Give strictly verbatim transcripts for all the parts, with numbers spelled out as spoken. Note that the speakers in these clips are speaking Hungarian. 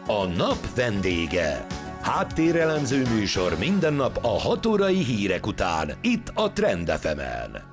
A nap vendége. Háttérelemző műsor minden nap a hat órai hírek után, itt a Trend ef emen.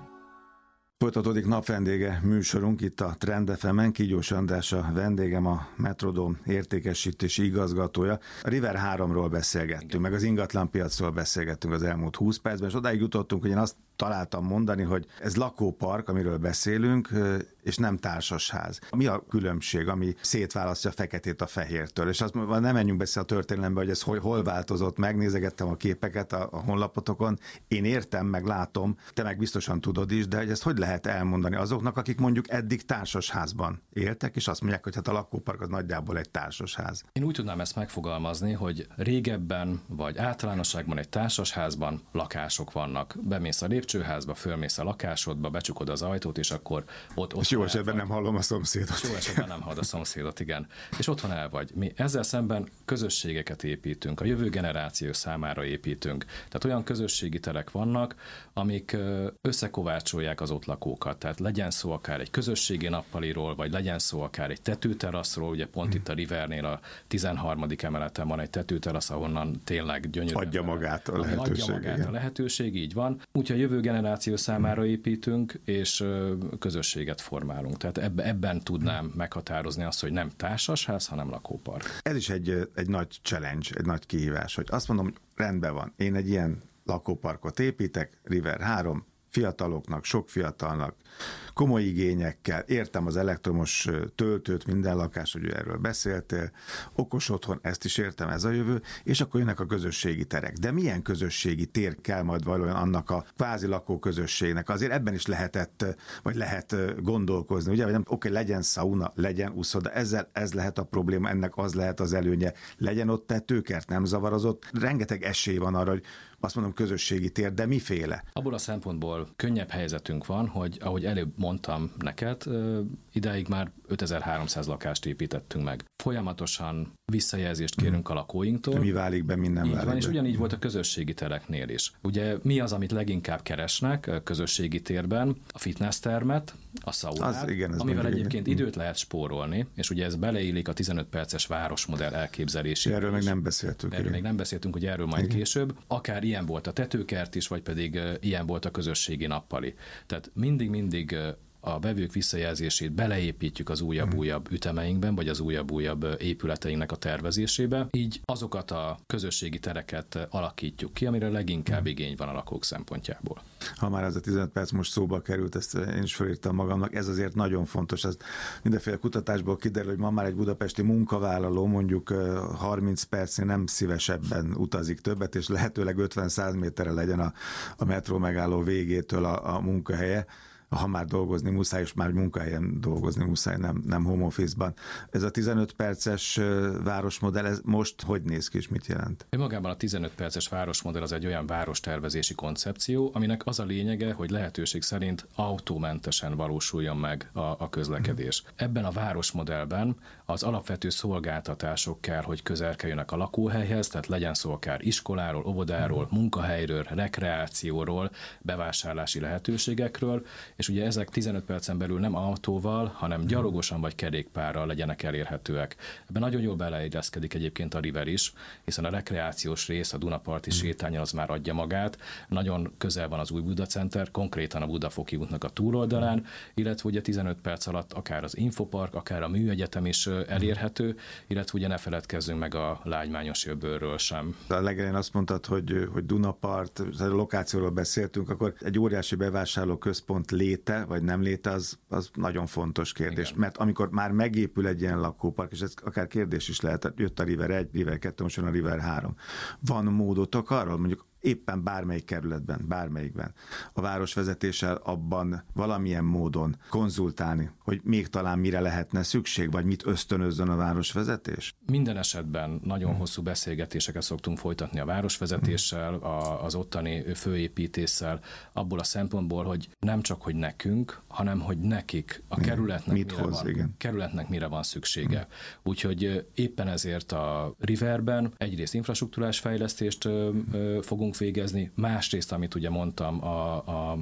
Folytatódik napvendége műsorunk itt a Trend ef emen. Kígyós András a vendégem, a Metrodóm értékesítési igazgatója. A River háromról beszélgettünk, igen, meg az ingatlanpiacról beszélgettünk az elmúlt húsz percben, és odáig jutottunk, hogy én azt találtam mondani, hogy ez lakópark, amiről beszélünk, és nem társasház. Mi a különbség, ami szétválasztja a feketét a fehértől? És azt nem menjünk beszél a történelembe, hogy ez hol, hol változott meg, nézegettem a képeket a, a honlapotokon. Én értem, meg látom, te meg biztosan tudod is, de hogy ezt hogy lehet elmondani azoknak, akik mondjuk eddig társasházban éltek, és azt mondják, hogy hát a lakópark az nagyjából egy társasház. Én úgy tudnám ezt megfogalmazni, hogy régebben, vagy általánosságban egy társasházban lakások vannak. Bemész a lépcsőházba, fölmész a lakásodba, becsukod az ajtót, és akkor ott... ott és jó esetben nem hallom a szomszédot. Jó esetben nem hallod a szomszédot, igen. És otthon el vagy. Mi ezzel szemben közösségeket építünk, a jövő generáció számára építünk. Tehát olyan közösségi terek vannak, amik összekovácsolják az ott lakókat. Tehát legyen szó akár egy közösségi nappaliról, vagy legyen szó akár egy tetőteraszról, ugye pont hmm. itt a Rivernél a tizenharmadik emeleten van egy tetőterasz, ahonnan tényleg gyönyörű. Adja magát a lehetőség. Adja magát a lehetőség, így van. Úgyhogy a jövő generáció számára építünk, és közösséget formálunk. Tehát ebben tudnám meghatározni azt, hogy nem társasház, hanem lakópark. Ez is egy, egy nagy challenge, egy nagy kihívás, hogy azt mondom, hogy rendben van, én egy ilyen lakóparkot építek, River három, fiataloknak, sok fiatalnak, komoly igényekkel, értem az elektromos töltőt, minden lakás, hogy erről beszéltél, okos otthon, ezt is értem, ez a jövő, és akkor jönnek a közösségi terek. De milyen közösségi tér kell majd valójában annak a kvázi lakóközösségnek? Azért ebben is lehetett, vagy lehet gondolkozni, ugye, hogy nem, oké, legyen szauna, legyen uszoda, ezzel ez lehet a probléma, ennek az lehet az előnye, legyen ott tetőkert, nem zavarozott, rengeteg esély van arra, hogy azt mondom közösségi tér, de miféle? Abból a szempontból könnyebb helyzetünk van, hogy ahogy előbb mondtam neked, idáig már ötezer-háromszáz lakást építettünk meg. Folyamatosan visszajelzést kérünk a lakóinktól. De mi válik be, minden így válik van, be. És ugyanígy volt a közösségi tereknél is. Ugye mi az, amit leginkább keresnek a közösségi térben? A fitnesstermet, a szaunát, az, igen, amivel egyébként igen. időt lehet spórolni, és ugye ez beleillik a tizenöt perces városmodell elképzelésébe. Erről még nem beszéltünk. Erről még nem beszéltünk, hogy erről majd igen. később. Akár ilyen volt a tetőkert is, vagy pedig ilyen volt a közösségi nappali. Tehát mindig-mindig a vevők visszajelzését beleépítjük az újabb-újabb ütemeinkben, vagy az újabb-újabb épületeinknek a tervezésébe. Így azokat a közösségi tereket alakítjuk ki, amire leginkább igény van a lakók szempontjából. Ha már ez a tizenöt perc most szóba került, ezt én is felírtam magamnak, ez azért nagyon fontos. Ez mindenféle kutatásból kiderül, hogy ma már egy budapesti munkavállaló mondjuk harminc percnél nem szívesebben utazik többet, és lehetőleg ötven-száz méterre legyen a, a metró megálló végétől a, a munkahelye. Ha már dolgozni muszáj, és már munkahelyen dolgozni muszáj, nem, nem home office-ban. Ez a tizenöt perces városmodell, ez most hogy néz ki, és mit jelent? Magában a tizenöt perces városmodell az egy olyan várostervezési koncepció, aminek az a lényege, hogy lehetőség szerint autómentesen valósuljon meg a, a közlekedés. Mm. Ebben a városmodellben az alapvető szolgáltatások kell, hogy közel kerüljenek a lakóhelyhez, tehát legyen szó akár iskoláról, óvodáról, mm. munkahelyről, rekreációról, bevásárlási lehetőségekről, és ugye ezek tizenöt percen belül nem autóval, hanem gyalogosan vagy kerékpárral legyenek elérhetőek. Ebben nagyon jól beleilleszkedik egyébként a River is, hiszen a rekreációs rész, a Dunaparti sétányon az már adja magát. Nagyon közel van az Új Buda Center, konkrétan a Budafoki útnak a túloldalán, illetve ugye tizenöt perc alatt akár az Infopark, akár a Műegyetem is elérhető, illetve ugye ne feledkezzünk meg a Lágymányos Öbölről sem. A legelején azt mondtad, hogy, hogy Dunapart, a lokációról beszéltünk, akkor egy óriási bevásárlóközpont léte, vagy nem léte, az, az nagyon fontos kérdés. Igen. Mert amikor már megépül egy ilyen lakópark, és ez akár kérdés is lehet, jött a River egy, River kettő, most jön a River három. Van módotok arról, mondjuk éppen bármelyik kerületben, bármelyikben a városvezetéssel abban valamilyen módon konzultálni, hogy még talán mire lehetne szükség, vagy mit ösztönözzön a városvezetés? Minden esetben nagyon hmm. hosszú beszélgetéseket szoktunk folytatni a városvezetéssel, a, az ottani főépítéssel, abból a szempontból, hogy nem csak, hogy nekünk, hanem, hogy nekik, a kerületnek, mit mire, hoz, van, igen. kerületnek mire van szüksége. Hmm. Úgyhogy éppen ezért a Riverben egyrészt infrastruktúrás fejlesztést fogunk végezni, másrészt, amit ugye mondtam, a, a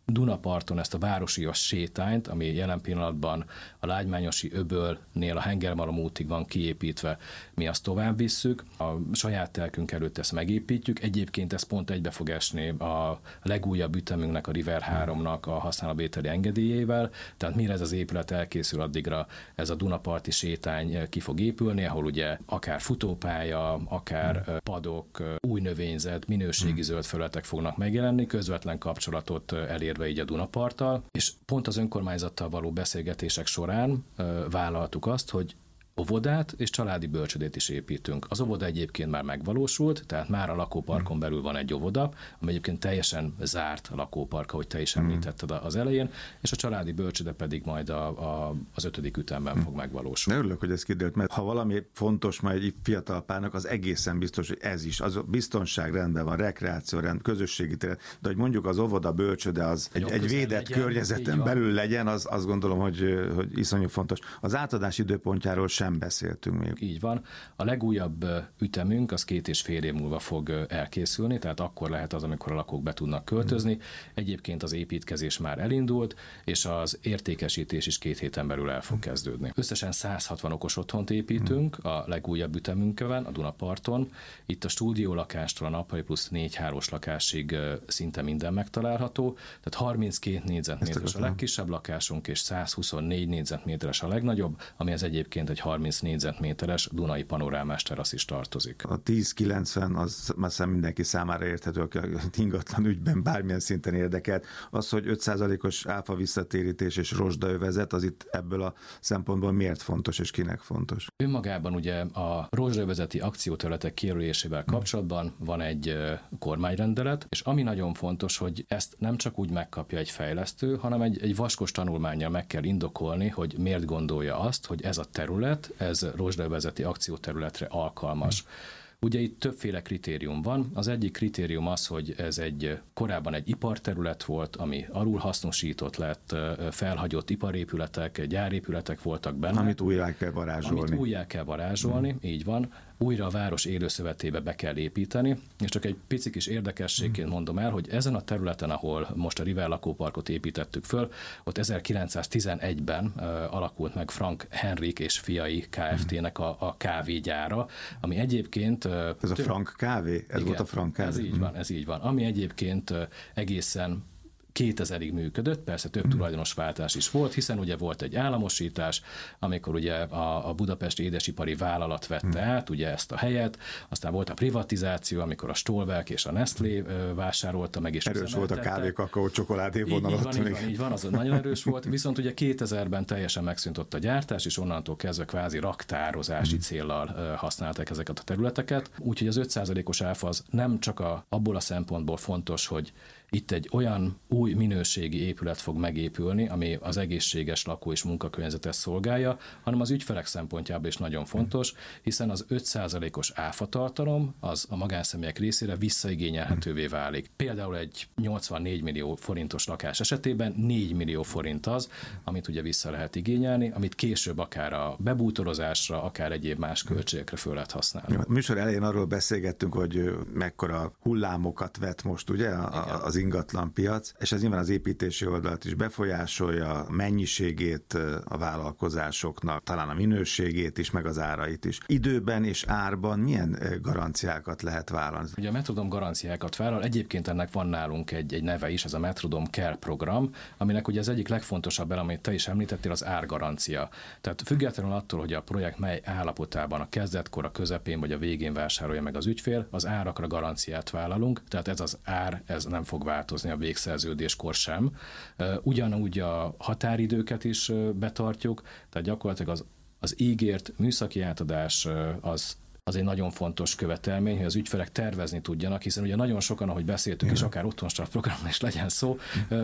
Dunaparton ezt a városias sétányt, ami jelen pillanatban a Lágymányosi öbölnél a Hengermalom útig van kiépítve, mi azt tovább visszük, a saját telkünk előtt ezt megépítjük, egyébként ez pont egybe fog esni a legújabb ütemünknek, a River háromnak a használatvételi engedélyével, tehát mire ez az épület elkészül, addigra ez a Dunaparti sétány ki fog épülni, ahol ugye akár futópálya, akár padok, új növényzet, minőségi zöld felületek fognak megjelenni, közvetlen kapcsolatot elérve így a Dunaparttal, és pont az önkormányzattal való beszélgetések során vállaltuk azt, hogy óvodát és családi bölcsödét is építünk. Az óvoda egyébként már megvalósult, tehát már a lakóparkon belül van egy óvoda, ami egyébként teljesen zárt a lakópark, ahogy te is említetted az elején, és a családi bölcsöde pedig majd a, a, az ötödik ütemben hmm. fog megvalósulni. Örülök, hogy ez kiderült, mert ha valami fontos majd egy fiatal párnak, az egészen biztos, hogy ez is. Az a biztonság rendben van, rekreáció rend, közösségi tér, de hogy mondjuk az óvoda bölcsöde az egy, egy védett legyen, környezeten belül legyen, az azt gondolom, hogy, hogy iszonyú fontos. Az átadás időpontjáról sem nem beszéltünk még. Így van. A legújabb ütemünk az két és fél év múlva fog elkészülni, tehát akkor lehet az, amikor a lakók be tudnak költözni. Egyébként az építkezés már elindult, és az értékesítés is két héten belül el fog kezdődni. Összesen száz hatvan okos otthont építünk a legújabb ütemünkön, a Dunaparton. Itt a stúdiólakástól a nappali plusz négy hálós lakásig szinte minden megtalálható, tehát harminckét négyzetméteres a legkisebb lakásunk, és száz huszonnégy négyzetméteres a legnagyobb, ami ez egyébként egy harminc négyzetméteres dunai panorámás terasz is tartozik. A tíz kilencven az már mindenki számára érthető, aki ingatlan ügyben bármilyen szinten érdekelt. Az, hogy öt százalékos áfa visszatérítés és rozsdaövezet, az itt ebből a szempontból miért fontos és kinek fontos? Önmagában ugye a rozsdaövezeti akcióterületek kijelölésével kapcsolatban van egy kormányrendelet, és ami nagyon fontos, hogy ezt nem csak úgy megkapja egy fejlesztő, hanem egy, egy vaskos tanulmánnyal meg kell indokolni, hogy miért gondolja azt, hogy ez a terület, ez rozsdaövezeti akcióterületre alkalmas. Ugye itt többféle kritérium van. Az egyik kritérium az, hogy ez egy korábban egy iparterület volt, ami alulhasznosított lett, felhagyott iparépületek, gyárépületek voltak benne. Amit újjá kell varázsolni. Amit újjá kell varázsolni, hmm. így van. Újra a város élőszövetébe be kell építeni, és csak egy pici kis érdekességként mondom el, hogy ezen a területen, ahol most a River lakóparkot építettük föl, ott ezerkilencszáztizenegyben uh, alakult meg Frank Henrik és fiai Kft-nek a, a kávégyára, ami egyébként... Uh, ez tő... a Frank kávé? Ez igen, volt a Frank kávé? Ez így van, ez így van. Ami egyébként uh, egészen kétezerig működött, persze több tulajdonosváltás is volt, hiszen ugye volt egy államosítás, amikor ugye a, a Budapesti Édesipari Vállalat vette át ugye ezt a helyet, aztán volt a privatizáció, amikor a Stolberg és a Nestlé vásárolta meg, és erős volt a kávé, kakaó, csokoládé vonal. Így van, így van, így van, az nagyon erős volt, viszont ugye kétezerben teljesen megszűnt ott a gyártás, és onnantól kezdve kvázi raktározási hmm. céllal használták ezeket a területeket, úgyhogy az öt százalékos áfa az nem csak a, abból a szempontból fontos, hogy itt egy olyan új minőségi épület fog megépülni, ami az egészséges lakó- és munkakörnyezetet szolgálja, hanem az ügyfelek szempontjából is nagyon fontos, hiszen az öt százalékos áfatartalom az a magánszemélyek részére visszaigényelhetővé válik. Például egy nyolcvannégy millió forintos lakás esetében négy millió forint az, amit ugye vissza lehet igényelni, amit később akár a bebútorozásra, akár egyéb más költségekre föl lehet használni. A műsor elején arról beszélgettünk, hogy mekkora hullámokat vet most ugye a, az ingatlan piac, és ez nyilván az építési oldalt is befolyásolja, mennyiségét a vállalkozásoknak, talán a minőségét is, meg az árait is. Időben és árban milyen garanciákat lehet vállalni? Ugye a Metrodom garanciákat vállal, egyébként ennek van nálunk egy, egy neve is, ez a Metrodom Care program, aminek ugye az egyik legfontosabb elem, amit te is említettél, az árgarancia. Tehát függetlenül attól, hogy a projekt mely állapotában, a kezdetkor, a közepén vagy a végén vásárolja meg az ügyfél, az árakra garanciát vállalunk, tehát ez az ár, ez nem fog változni a végszerződéskor sem. Ugyanúgy a határidőket is betartjuk, tehát gyakorlatilag az, az ígért műszaki átadás az az egy nagyon fontos követelmény, hogy az ügyfelek tervezni tudjanak, hiszen ugye nagyon sokan, ahogy beszéltünk, és akár otthonstart programban is legyen szó,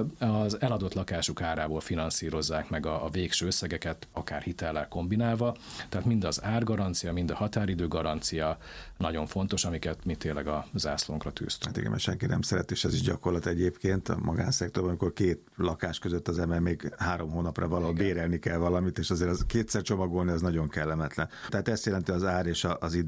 az eladott lakásuk árából finanszírozzák meg a, a végső összegeket, akár hitellel kombinálva. Tehát mind az árgarancia, mind a határidő garancia nagyon fontos, amiket mi tényleg a zászlónkra tűztünk. Hát igen, mert senki nem szeret, és ez is gyakorlat egyébként a magánszektorban, amikor két lakás között az ember még három hónapra valahol bérelni kell valamit, és azért az kétszer csomagolni az nagyon kellemetlen. Tehát ezt jelenti az ár és az idő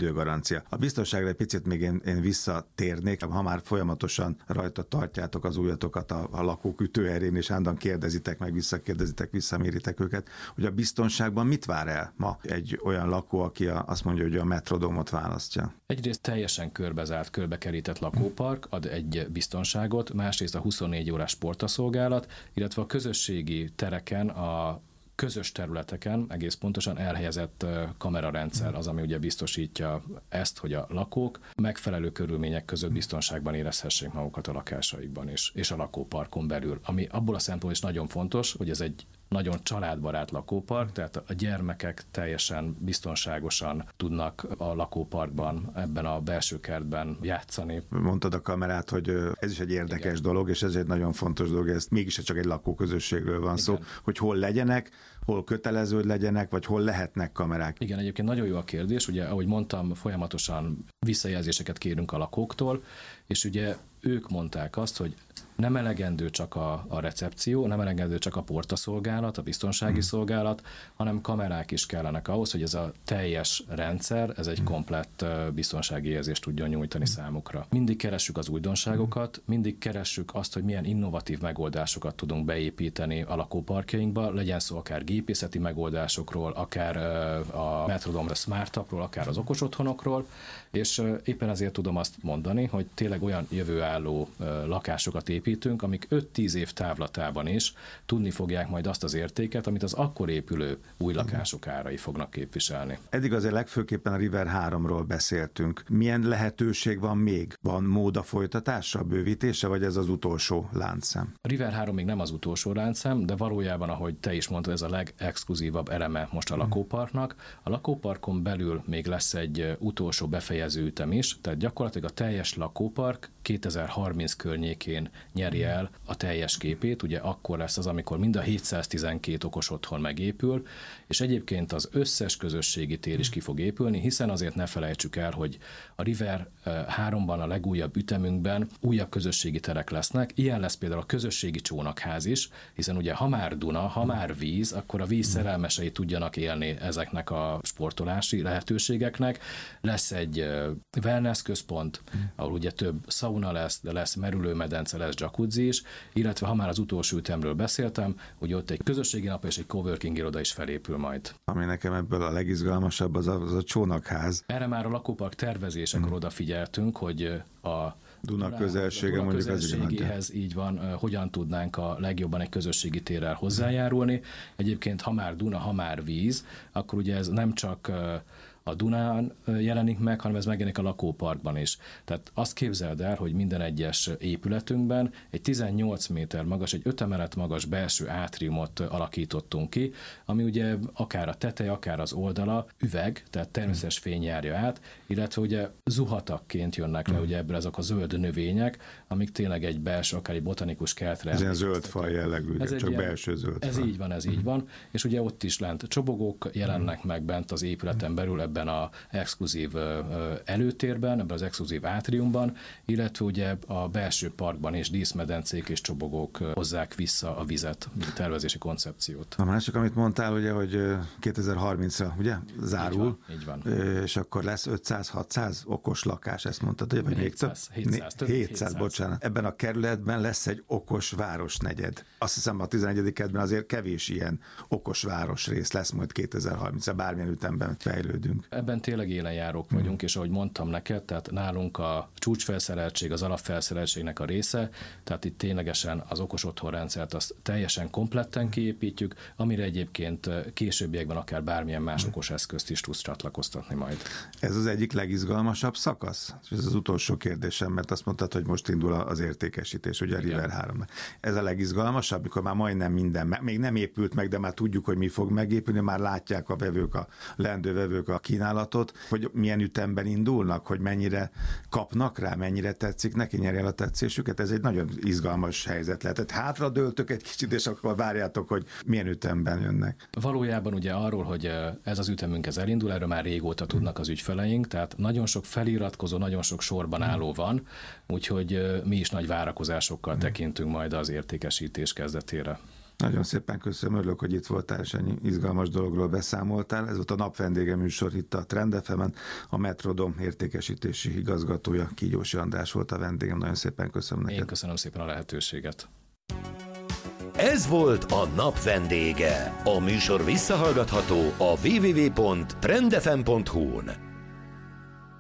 időgarancia. A biztonságra egy picit még én, én visszatérnék, ha már folyamatosan rajta tartjátok az ujjatokat a, a lakók ütőerén, és állandóan kérdezitek meg, visszakérdezitek, visszaméritek őket, hogy a biztonságban mit vár el ma egy olyan lakó, aki a, azt mondja, hogy a Metrodómot választja? Egyrészt teljesen körbezárt, körbekerített lakópark ad egy biztonságot, másrészt a huszonnégy órás portaszolgálat, illetve a közösségi tereken, a közös területeken egész pontosan elhelyezett kamerarendszer az, ami ugye biztosítja ezt, hogy a lakók megfelelő körülmények között biztonságban érezhessék magukat a lakásaikban is, és a lakóparkon belül. Ami abból a szempontból is nagyon fontos, hogy ez egy nagyon családbarát lakópark, tehát a gyermekek teljesen biztonságosan tudnak a lakóparkban, ebben a belső kertben játszani. Mondtad a kamerát, hogy ez is egy érdekes Igen. dolog, és ez egy nagyon fontos dolog, ez mégis csak egy lakóközösségről van Igen. szó, hogy hol legyenek, hol kötelező, hogy legyenek, vagy hol lehetnek kamerák. Igen, egyébként nagyon jó a kérdés, ugye, ahogy mondtam, folyamatosan visszajelzéseket kérünk a lakóktól, és ugye ők mondták azt, hogy nem elegendő csak a, a recepció, nem elegendő csak a portaszolgálat, a biztonsági hmm. szolgálat, hanem kamerák is kellenek ahhoz, hogy ez a teljes rendszer, ez egy komplett biztonsági érzést tudjon nyújtani számukra. Mindig keressük az újdonságokat, mindig keressük azt, hogy milyen innovatív megoldásokat tudunk beépíteni a lakóparkjainkba, legyen szó akár gépészeti megoldásokról, akár a Metrodome Smart Appról, akár az okos otthonokról, és éppen ezért tudom azt mondani, hogy tényleg olyan jövőálló lakásokat építünk, amik öt-tíz év távlatában is tudni fogják majd azt az értéket, amit az akkor épülő új lakások árai fognak képviselni. Eddig azért legfőképpen a River háromról beszéltünk. Milyen lehetőség van még? Van mód a folytatásra, a bővítése, vagy ez az utolsó láncszem? A River három még nem az utolsó láncszem, de valójában, ahogy te is mondtad, ez a legexkluzívabb eleme most a lakóparknak. A lakóparkon belül még lesz egy utolsó befejező ütem is, tehát gyakorlatilag a teljes lakópark kétezer-harminc környékén nyeri el a teljes képét, ugye akkor lesz az, amikor mind a hétszáztizenkét okos otthon megépül, és egyébként az összes közösségi tér is ki fog épülni, hiszen azért ne felejtsük el, hogy a River háromban, a legújabb ütemünkben újabb közösségi terek lesznek, ilyen lesz például a közösségi csónakház is, hiszen ugye ha már Duna, ha már víz, akkor a víz szerelmesei tudjanak élni ezeknek a sportolási lehetőségeknek. Lesz egy wellness központ, ahol ugye több sauna lesz, de lesz merülőmedence, lesz jacuzzi is, illetve ha már az utolsó ütemről beszéltem, hogy ott egy közösségi nap és egy coworking iroda is felépül majd. Ami nekem ebből a legizgalmasabb, az a, az a csónakház. Erre már a lakópark tervezésekor hmm. odafigyeltünk, hogy a Duna közelsége, Duna közösségéhez így van, hogyan tudnánk a legjobban egy közösségi térrel hozzájárulni. Egyébként ha már Duna, ha már víz, akkor ugye ez nem csak a Dunán jelenik meg, hanem ez megjelenik a lakóparkban is. Tehát azt képzeld el, hogy minden egyes épületünkben egy tizennyolc méter magas, egy öt emelet magas belső átriumot alakítottunk ki, ami ugye akár a teteje, akár az oldala üveg, tehát természetes fény járja át, illetve ugye zuhatakként jönnek le ugye ebből azok a zöld növények, amik tényleg egy belső, akár egy botanikus kertre. Ez ilyen zöld faj jellegű, ez csak ilyen, belső zöld Ez faj. így van, ez így van, és ugye ott is lent csobogók jelennek meg bent az épületen belül, ebben az exkluzív előtérben, ebben az exkluzív átriumban, illetve ugye a belső parkban is díszmedencék és csobogók hozzák vissza a vizet, a tervezési koncepciót. A másik, amit mondtál, ugye, hogy kétezer-harmincra ugye, zárul, így van, így van. És akkor lesz ötszáz-hatszáz okos lakás, ezt mondtad, vagy még hétszáz, hétszáz, több, hétszáz, hétszáz, bocsánat. Ebben a kerületben lesz egy okos városnegyed. Azt hiszem a tizenegyedik kerületben azért kevés ilyen okos városrész lesz majd kétezer-harmincra, bármilyen ütemben fejlődünk. Ebben tényleg élenjárók vagyunk, mm. és ahogy mondtam neked, tehát nálunk a csúcsfelszereltség, az alapfelszereltségnek a része, tehát itt ténylegesen az okos otthonrendszert azt teljesen kompletten kiépítjük, amire egyébként későbbiekben akár bármilyen más okos eszközt is tudsz csatlakoztatni majd. Ez az egyik legizgalmasabb szakasz? Ez az utolsó kérdésem, mert azt mondtad, hogy most indul az értékesítés, ugye a River három. Ez a legizgalmasabb, mikor már majdnem minden, még nem épült meg, de már tudjuk, hogy mi fog megépülni, már látják a vevők, a leendő vevők a kínálatot, hogy milyen ütemben indulnak, hogy mennyire kapnak rá, mennyire tetszik neki, nyeri el a tetszésüket. Ez egy nagyon izgalmas helyzet lehet. Tehát hátradőltök egy kicsit, és akkor várjátok, hogy milyen ütemben jönnek. Valójában ugye arról, hogy ez az ütemünk ez elindul, erről már régóta tudnak az ügyfeleink, tehát nagyon sok feliratkozó, nagyon sok sorban álló van, úgyhogy mi is nagy várakozásokkal tekintünk majd az értékesítés kezdetére. Nagyon szépen köszönöm, örülök, hogy itt voltál, és ennyi izgalmas dologról beszámoltál. Ez volt a Napvendége műsor itt a Trend ef emen. A Metrodom értékesítési igazgatója, Kígyósi András volt a vendégem. Nagyon szépen köszönöm neked. Én köszönöm szépen a lehetőséget. Ez volt a Napvendége. A műsor visszahallgatható a double-u double-u double-u pont trend f m pont hu-n.